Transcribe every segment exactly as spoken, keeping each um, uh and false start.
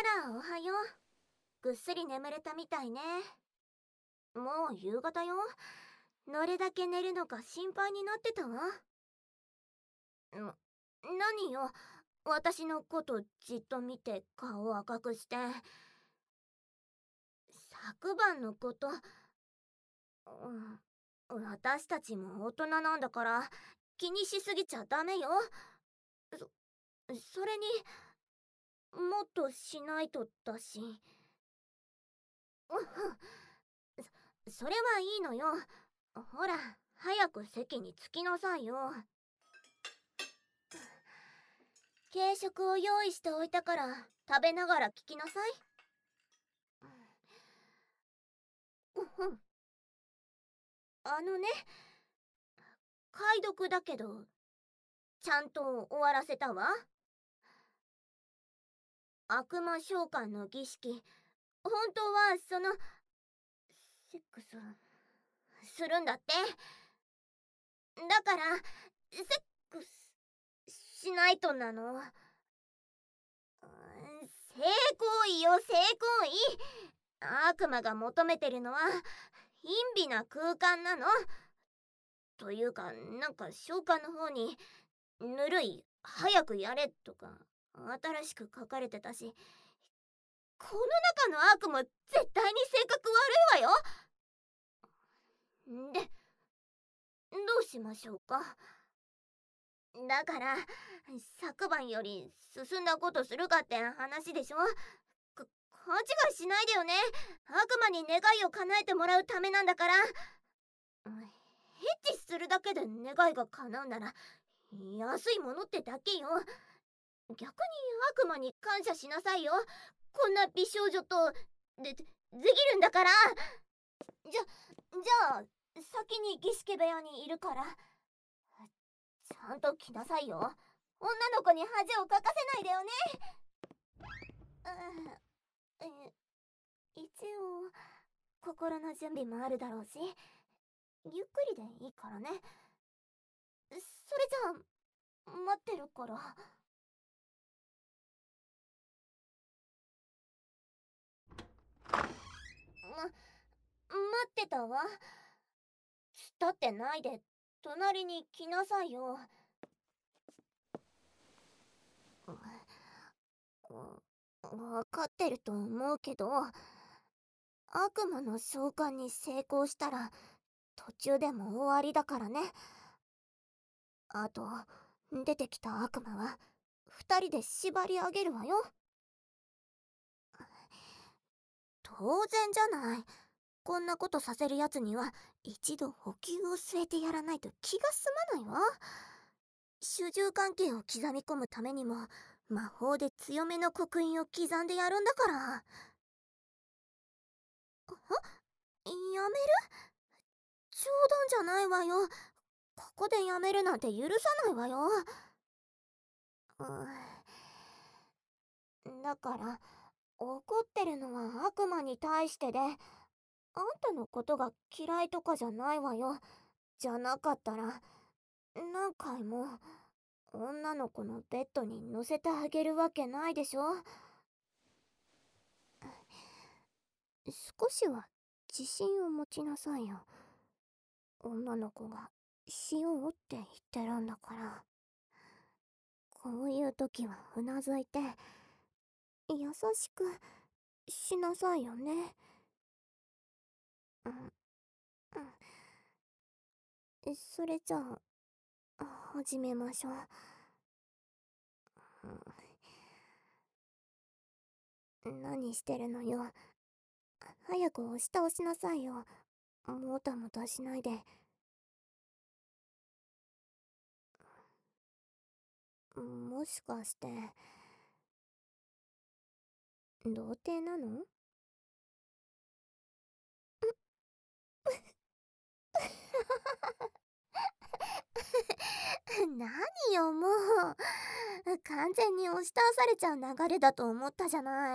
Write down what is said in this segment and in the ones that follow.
あら、おはよう。ぐっすり眠れたみたいね。もう夕方よ。どれだけ寝るのか心配になってたわ。ん何よ、私のことじっと見て顔を赤くして。昨晩のこと、うん、私たちも大人なんだから気にしすぎちゃダメよ。そ、それにもっとしないとだし。そ、それはいいのよ。ほら、早く席に着きなさいよ。軽食を用意しておいたから食べながら聞きなさい。あのね、解読だけどちゃんと終わらせたわ。悪魔召喚の儀式、本当はそのセックスするんだって。だからセックスしないとなの。性行為よ、性行為。悪魔が求めてるのは陰微な空間なの。というか、なんか召喚の方にぬるい、早くやれとか新しく書かれてたし、この中の悪魔絶対に性格悪いわよ。で、どうしましょうか。だから昨晩より進んだことするかって話でしょ。か勘違いしないでよね。悪魔に願いを叶えてもらうためなんだから。エッチするだけで願いが叶うなら安いものってだけよ。逆に悪魔に感謝しなさいよ。こんな美少女とででできるんだから。じゃじゃあ先に儀式部屋にいるからちゃんと来なさいよ。女の子に恥をかかせないでよね。うん、え一応心の準備もあるだろうし、ゆっくりでいいからね。それじゃあ待ってるから。ま、待ってたわ。立ってないで隣に来なさいよ。分かってると思うけど、悪魔の召喚に成功したら途中でも終わりだからね。あと出てきた悪魔は二人で縛り上げるわよ。当然じゃない。こんなことさせるやつには一度補給を据えてやらないと気が済まないわ。主従関係を刻み込むためにも魔法で強めの刻印を刻んでやるんだから。は、やめる？冗談じゃないわよ。ここでやめるなんて許さないわよ。うん、だから怒ってるのは悪魔に対してで、あんたのことが嫌いとかじゃないわよ。じゃなかったら何回も女の子のベッドに乗せてあげるわけないでしょ。少しは自信を持ちなさいよ。女の子がしようって言ってるんだから。こういう時はうなずいて優しくしなさいよね。うん、うん、それじゃあ始めましょう。うん、何してるのよ。早く押し倒しなさいよ。もたもたしないで。もしかして童貞なの？何よもう、完全に押し倒されちゃう流れだと思ったじゃない。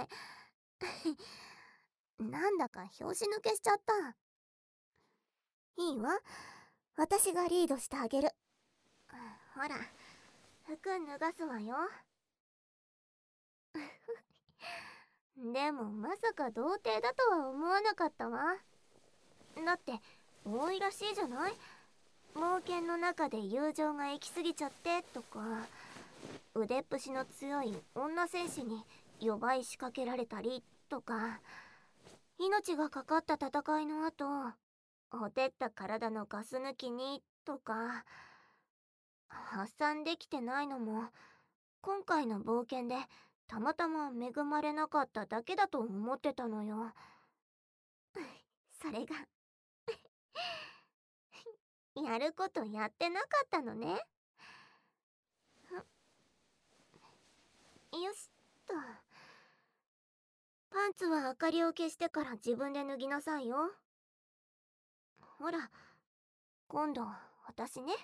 なんだか拍子抜けしちゃった。いいわ、私がリードしてあげる。ほら、服脱がすわよ。 でもまさか童貞だとは思わなかったわ。だって多いらしいじゃない。冒険の中で友情が行き過ぎちゃってとか、腕っぷしの強い女戦士に予売仕掛けられたりとか、命がかかった戦いの後ほてった体のガス抜きにとか。発散できてないのも今回の冒険でたまたま恵まれなかっただけだと思ってたのよ。それがやることやってなかったのね。よしっと。パンツは明かりを消してから自分で脱ぎなさいよ。ほら、今度私ね。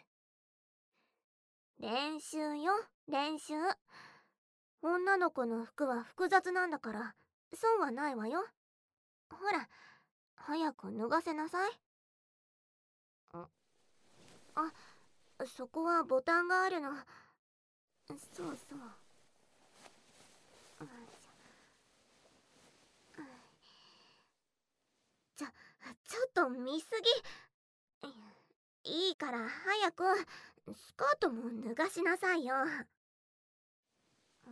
練習よ、練習。女の子の服は複雑なんだから損はないわよ。ほら、早く脱がせなさい。あ、そこはボタンがあるの。そうそう。ちょ、ちょっと見すぎ。いいから早くスカートも脱がしなさいよ。うん。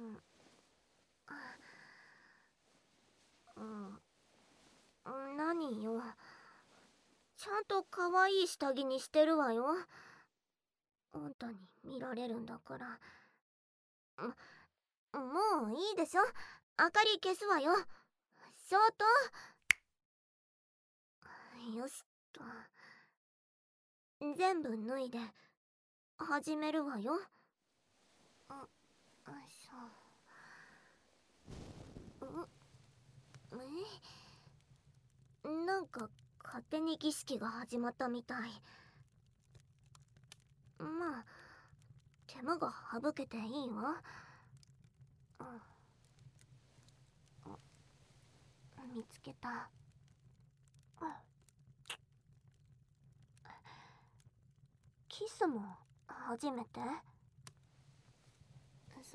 うん。何よ。ちゃんと可愛い下着にしてるわよ。あんたに見られるんだから。もういいでしょ。明かり消すわよ。ショート。よしっと。全部脱いで始めるわよ。あ、よいしょ。うえなんか勝手に儀式が始まったみたい。まあ手間が省けていいわ。見つけた。キスも初めて？そ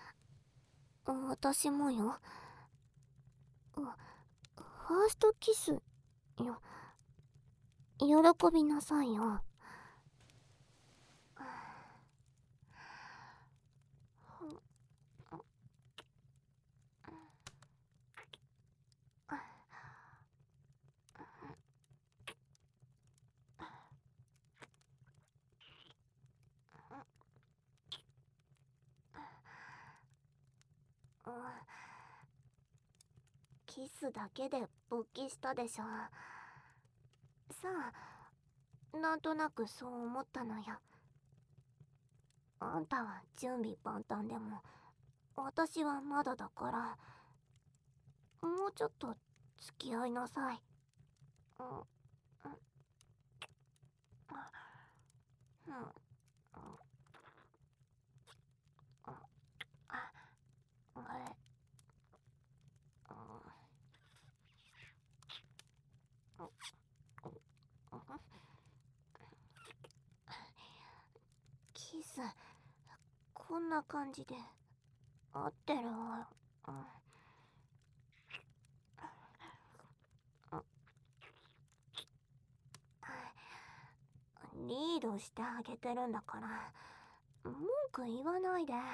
私もよ。ファーストキスよ。喜びなさいよ。キスだけで勃起したでしょ。さあ、なんとなくそう思ったのよ。あんたは準備万端でも私はまだだから、もうちょっと付き合いなさい。うん、うん、うん、キスこんな感じで合ってるわ。リードしてあげてるんだから文句言わないで。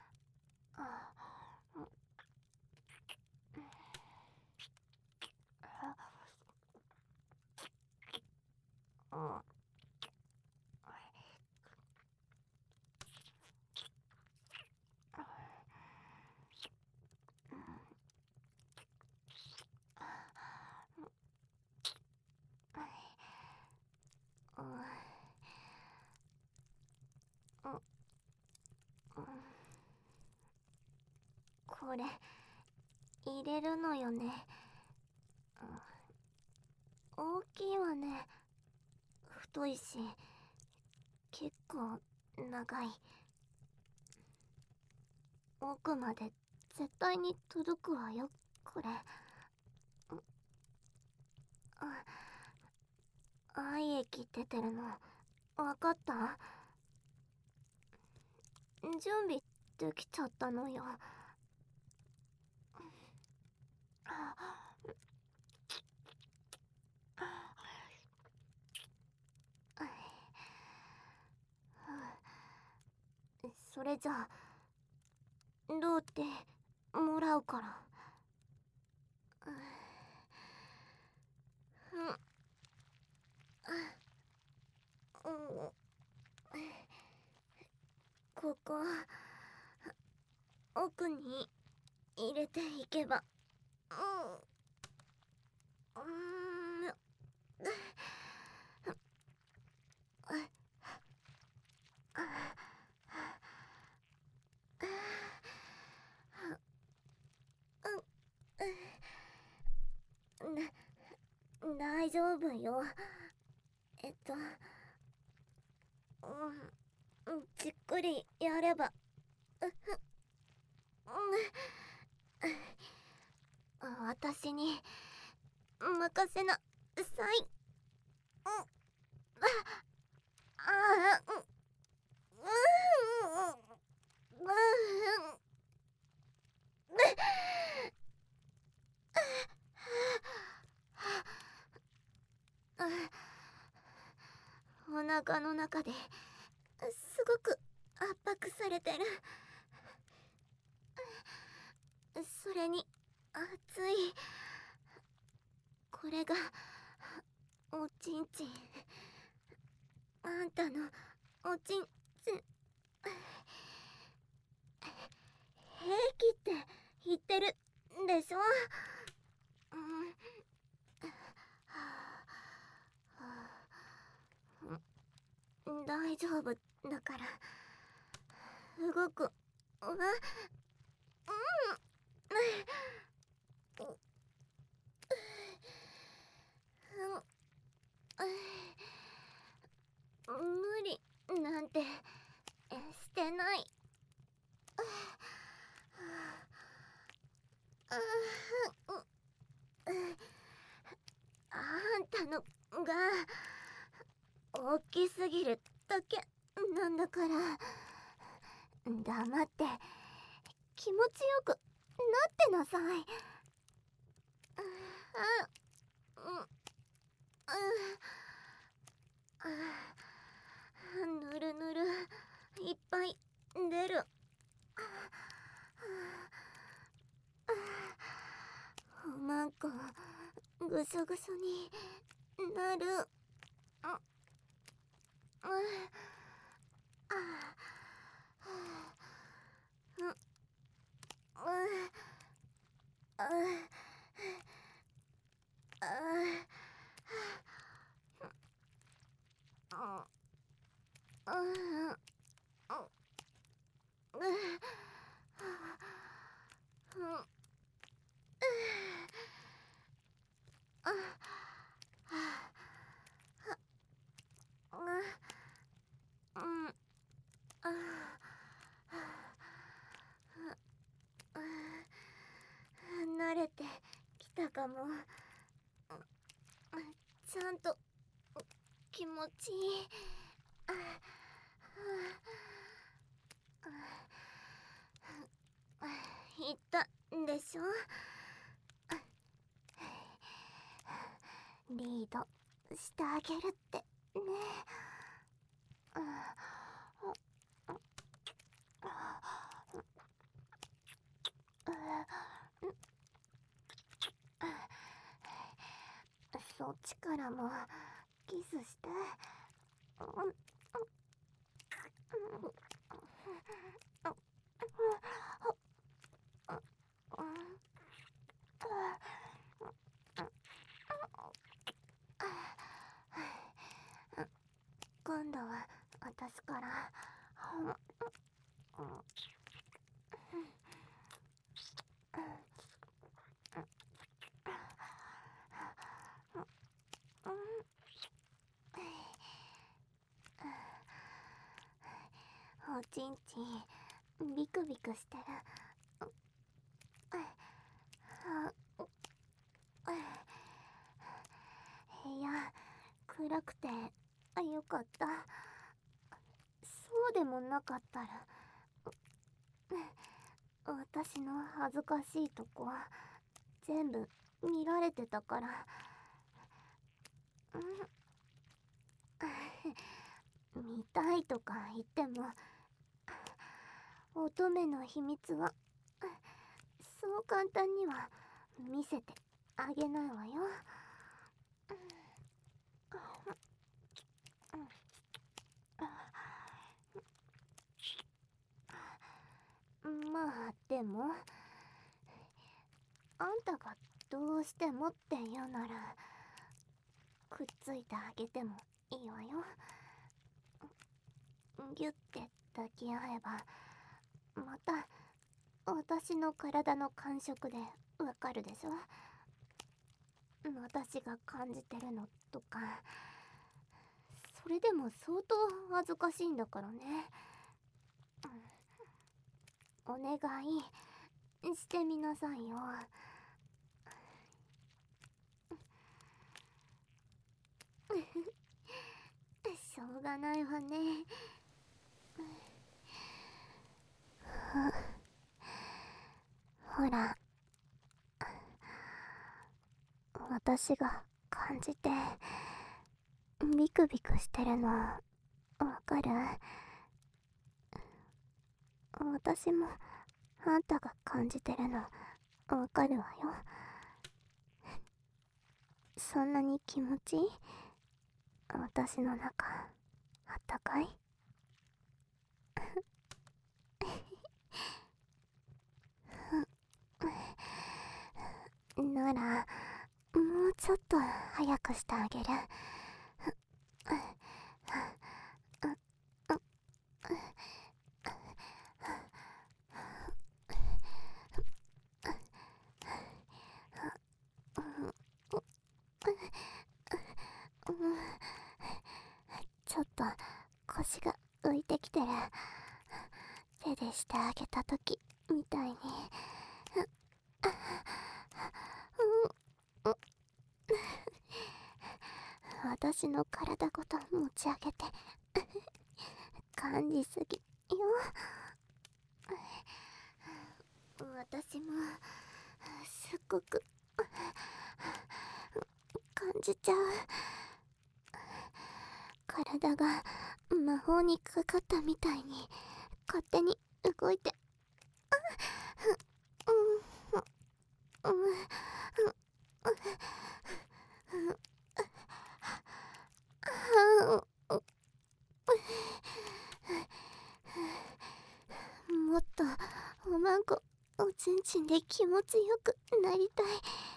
これ入れるのよね。大きいわね。太いし結構長い。奥まで絶対に届くわよこれ。愛液出てるの分かった？準備できちゃったのよ。 それじゃあどうってもらうから。うん、ここ奥に入れていけば、うん、うんな、大丈夫よ。えっと、うん、じっくりやれば。私に任せなさい。ああ、うん、うん、お腹の中ですごく圧迫されてる。それに熱い。これがおちんちん。あんたのおちんちん。平気って言ってるでしょ。うん、大丈夫だから動く。あ、うん、無理なんてしてない。あんたのが大きすぎるだけなんだから、黙って気持ちよくなってなさい。あ、うん、うん、ぬるぬるいっぱい出る。おまんこぐしょぐしょになる。あ、あ、うん、あ、あ、慣れてきたかも。ちゃんと気持ちいい。言ったでしょ。リードしてあげるってね。そっちからもキスして。今度は私から。おちんちんビクビクしてる。部屋暗くてよかった。そうでもなかったら私の恥ずかしいとこ全部見られてたから。見たいとか言っても乙女の秘密はそう簡単には見せてあげないわよ。まあでもあんたがどうしてもって言うならくっついてあげてもいいわよ。ギュッて抱き合えばまた私の体の感触でわかるでしょ。私が感じてるのとか。それでも相当恥ずかしいんだからね。お願いしてみなさいよ。しょうがないわね。ほら、私が感じてビクビクしてるのわかる？私もあんたが感じてるのわかるわよ。そんなに気持ちいい？私の中あったかい？ならもうちょっと早くしてあげる。ちょっと腰が浮いてきてる。手でしてあげた時みたいに。私の体ごと持ち上げて感じすぎよ。私もすっごく感じちゃう。体が魔法にかかったみたいに勝手に動いて、もっとおまんこおちんちんで気持ちよくなりたい。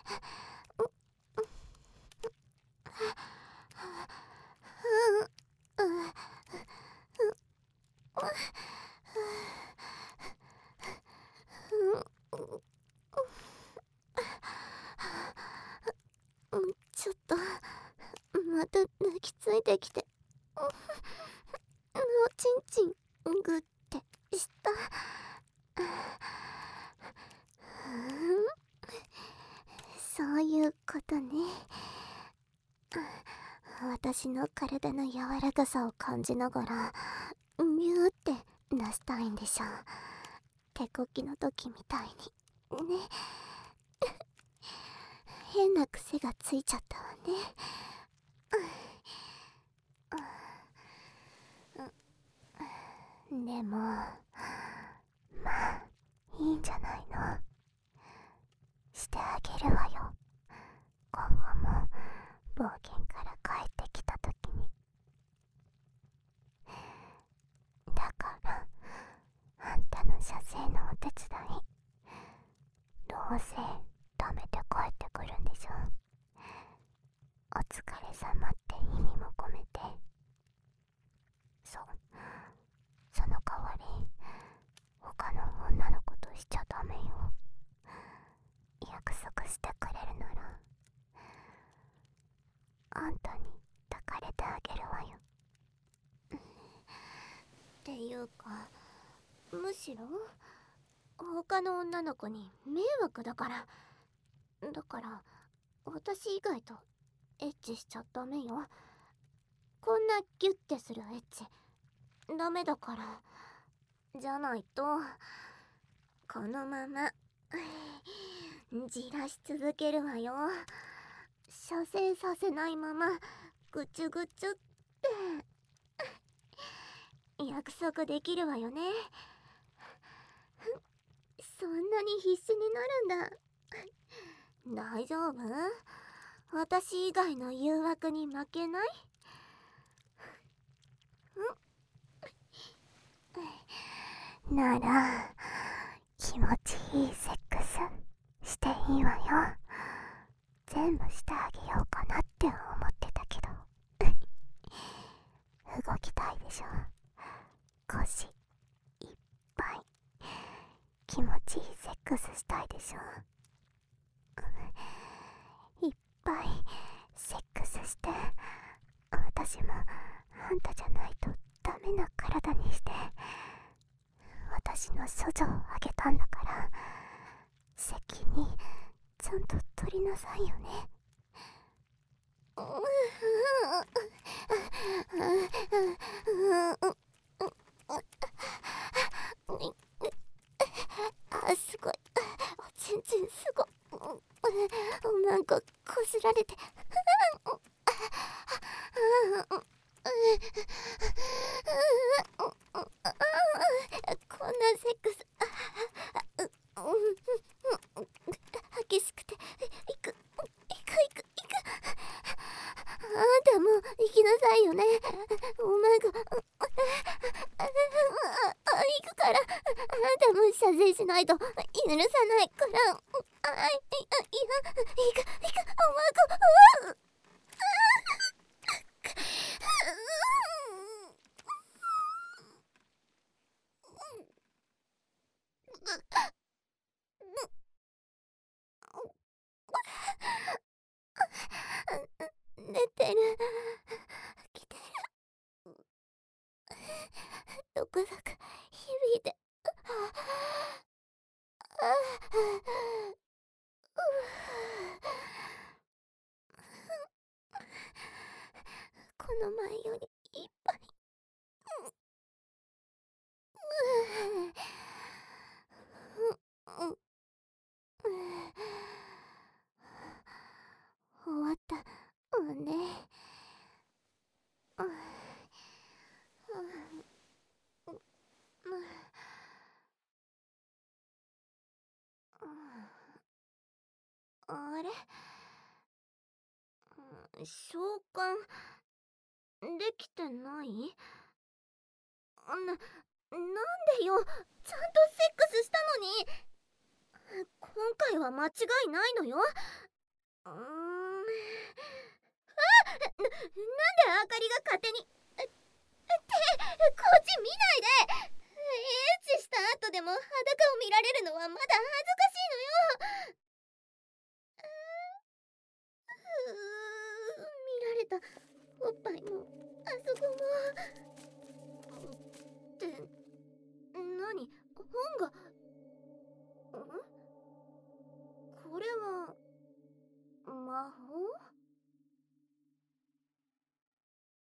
ちょっとまた泣きついてきて、おちんちんグッてした。そういうことね。私の体の柔らかさを感じながらミューって出したいんでしょ。手こきの時みたいにね。変な癖がついちゃったわね。でもまあいいんじゃないの。してあげるわよ。今後も冒険から帰ってきた時に。だからあんたの射精のお手伝いどうせ貯めて帰ってくるんでしょ。お疲れ様って意味も込めて。そう、その代わり他の女の子としちゃダメよ。約束してくれるならあんたに抱かれてあげるわよ。っていうかむしろ他の女の子に迷惑だから。だから私以外とエッチしちゃダメよ。こんなギュッてするエッチダメだから。じゃないとこのままじらし続けるわよ。射精させないままぐちゅぐちゅって約束できるわよね。 そんなに必死になるんだ。大丈夫？私以外の誘惑に負けない？ん？なら気持ちいいセックスしていいわよ。全部してあげようかなって思ってたけど動きたいでしょ。腰いっぱい気持ちいいセックスしたいでしょ。いっぱいセックスして、私もあんたじゃないとダメな体にして、私の処女をあげたんだから責任ちゃんと取りなさいよね。あ、すごい。おちんちんすごい。なんかこすられてこんなセックス激しくていくいくいくいく。あんたも行きなさいよね。お前が行くから、あんたも謝罪しないと許さないから。あ、いや、行く行く、お前が寝てる、来てる、どこどこ響いて、この前よりいっぱい。終わったわね。あれ、召喚できてない？な、なんでよ。ちゃんとセックスしたのに。今回は間違いないのよ。うーん。あ、な、なんであかりが勝手に。ってこっち見ないで。エッチした後でも裸を見られるのはまだ恥ずかしいのよ。うー、見られた。おっぱいもあそこも。って何？本が。ん？これは魔法？